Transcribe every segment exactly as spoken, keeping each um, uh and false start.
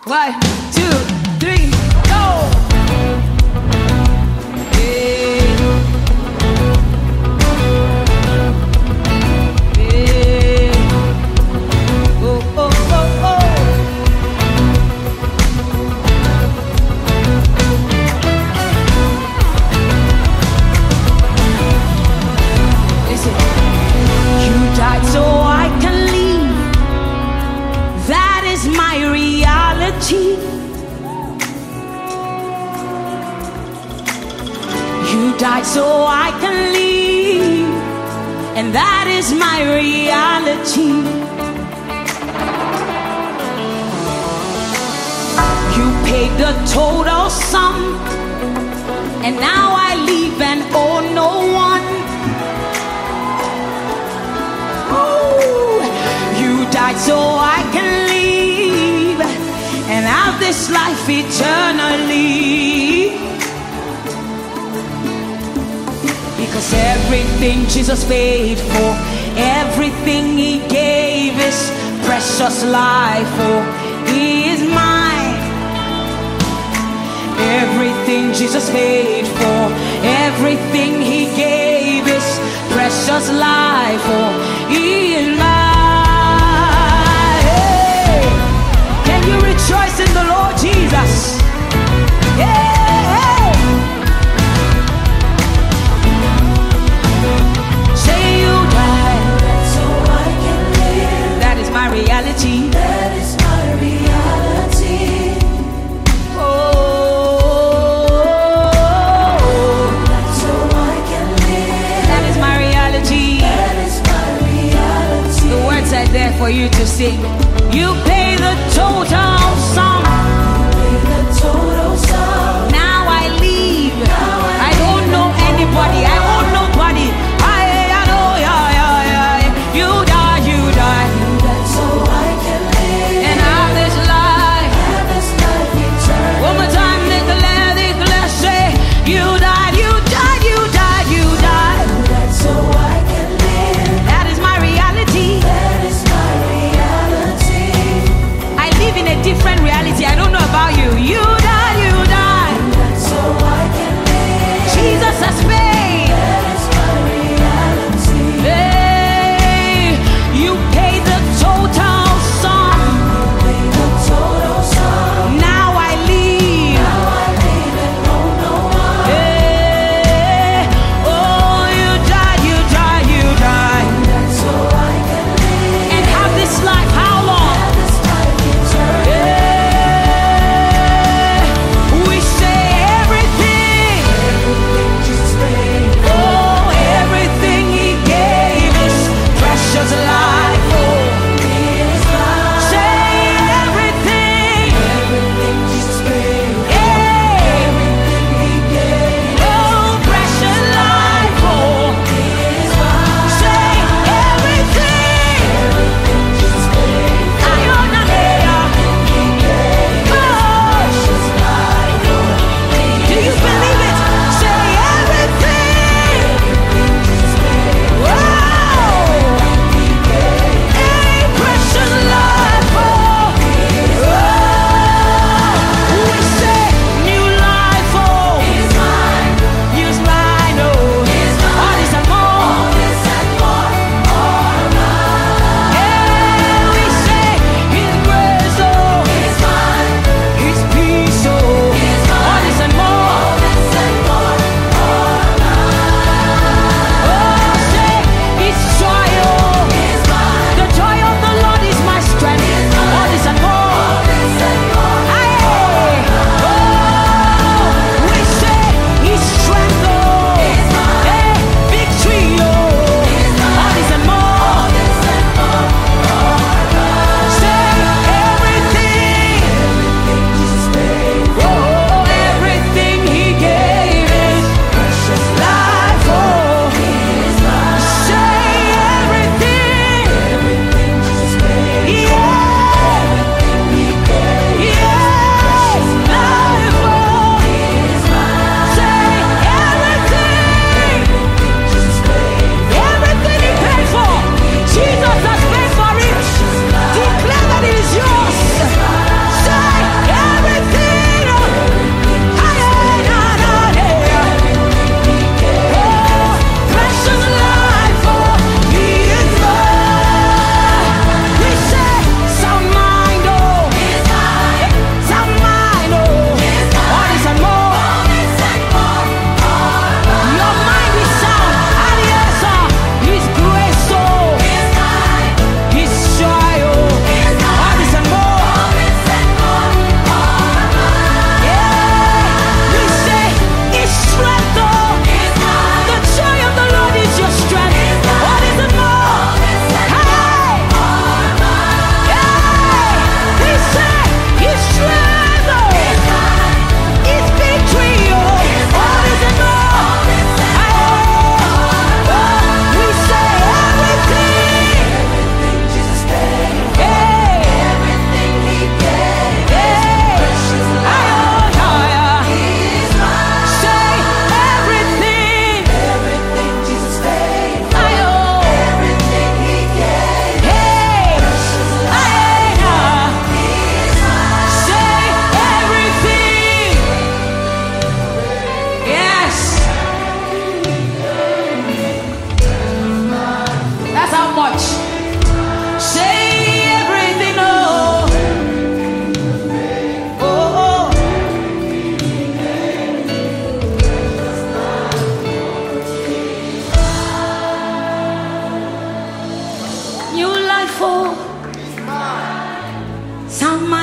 One, two, three, go! Yeah. Yeah. Oh, oh, oh, oh. Listen. You died so I can live. That is my reality. You died so I can live, and that is my reality. You paid the total sum, and now I live and owe no one. Ooh, you died so I can live and have this life eternally. Because everything Jesus paid for, everything He gave is precious life. Oh, He is mine. Everything Jesus paid for, everything He gave is precious life. Oh, He is mine. Hey, can you rejoice in the Lord Jesus? Yeah. My reality. That is my reality. Oh, that's so I can live. That is my reality. That is my reality. The words are there for you to sing. You pay the total sum. You pay the total sum. Now I leave. Now I, I don't know anybody. I owe nobody. I, I know, yeah, yeah, yeah. You die, you die. So I can live and have this life. Have this life eternal. One more time, declare, declare, say, you died, you died, you died, you died. That's so I can live. That is my reality. That is my reality. I live in a different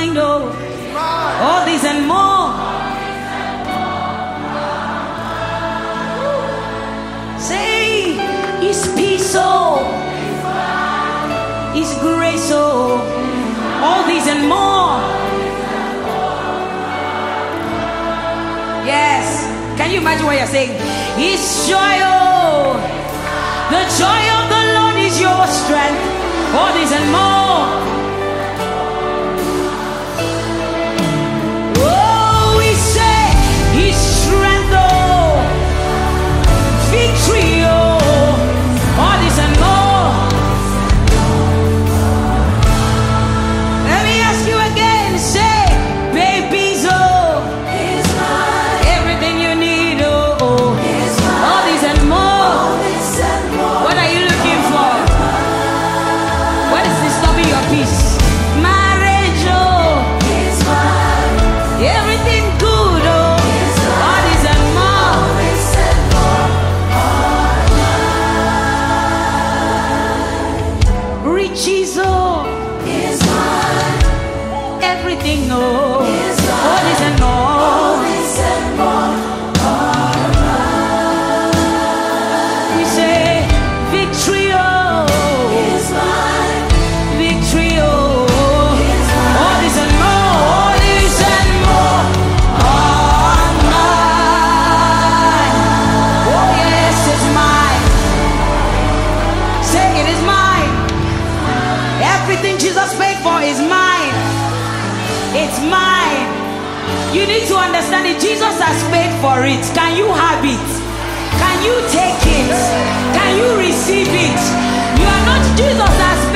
mine, oh. All this and more. Say, His peace, oh. His grace, oh. All this and more. Yes. Can you imagine what you're saying? His joy, oh. The joy of the Lord is your strength. All this and more. Oh, we say His strength, oh. Victory, oh. All this and more. Let me ask you again. Say, babies, oh. He's mine. Everything you need, oh. oh. He's mine. All this and more. All this and more. What are you looking for? What is disturbing your peace? Marriage, oh. He's mine. Everything good, oh. He's mine. All this and more. All this and more. Riches, oh. He's mine. Everything, oh. He's mine. All this and All more. this and more. We say victory, oh. He's mine. Victory, oh. He's mine. All this and more. All this and more. All mine. Oh yes, it's mine. Say it is mine. Everything Jesus paid for is mine. It's mine. You need to understand it. Jesus has paid for it. Can you have it? Can you take it? Can you receive it? You are not Jesus has